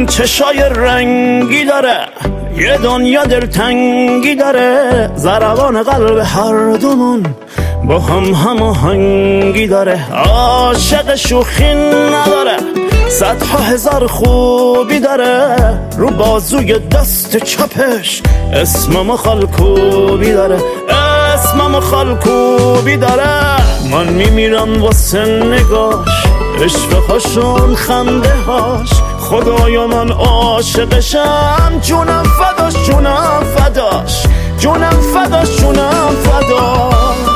اون چشای رنگی داره، یه دنیا دلتنگی داره، ضربان قلب هر دومون با هم آهنگی داره. عاشق شوخی نداره، صدها هزار خوبی داره، رو بازوی دست چپش اسمم خالکوبی داره، اسمم خالکوبی داره. من میمیرم واسه نگاش، اشفقاشون خنده هاش، خدایا من عاشقشم، جونم فداش جونم فداش، جونم فداش جونم فداش.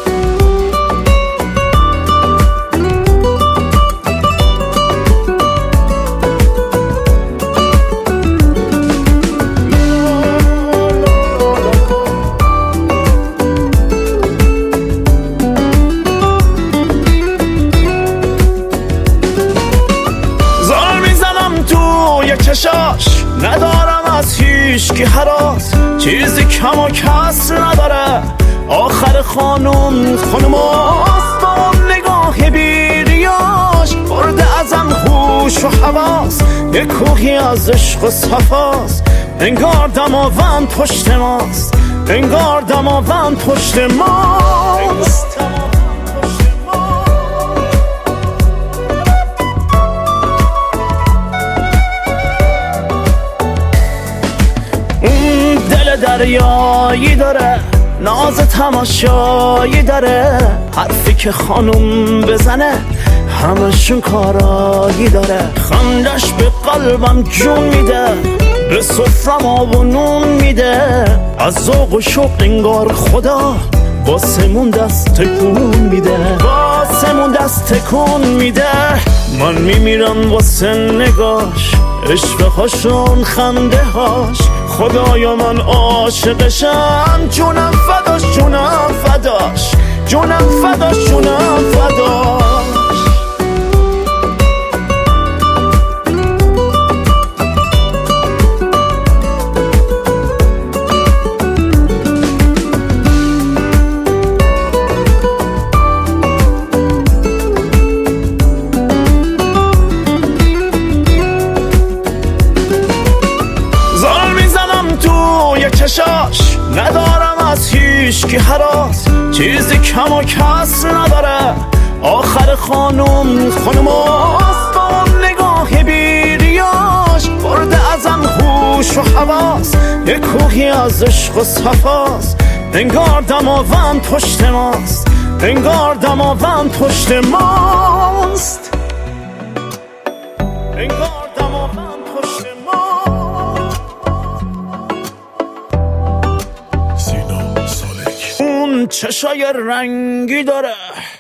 چشاش ندارم از هیچکی هراس، چیزی کم و کس نداره، آخر خانوم خانوماست، با اون نگاه بیریاش برده ازم هوش و حواس، یه کوهی از عشق و صفاست، انگار دماوند پشت ماست، انگار دماوند پشت ماست. دریایی داره، ناز تماشایی داره، حرفی که خانوم بزنه همشون کارایی داره، خندش به قلبم جون میده، به سفرم آب و نون میده، از ذوق و شوق انگار خدا واسمون دست تکون میده، واسمون دست تکون میده. من میمیرم واسه نگاش، عشقهاشون خنده هاش، خدایا من عاشقشم، جونم فداش جونم فداش، جونم فداش جونم فداش. چشاش ندارم از هیچکی هراس، چیزی کم و کس نداره، آخر خانوم خانوماست، با اون نگاه بیریاش برده ازم هوش و حواس، یه کوهی از عشق و صفاست، انگار دماوند پشت ماست، انگار دماوند پشت ماست، انگار دماوند پشت ماست. اون چشای رنگی داره،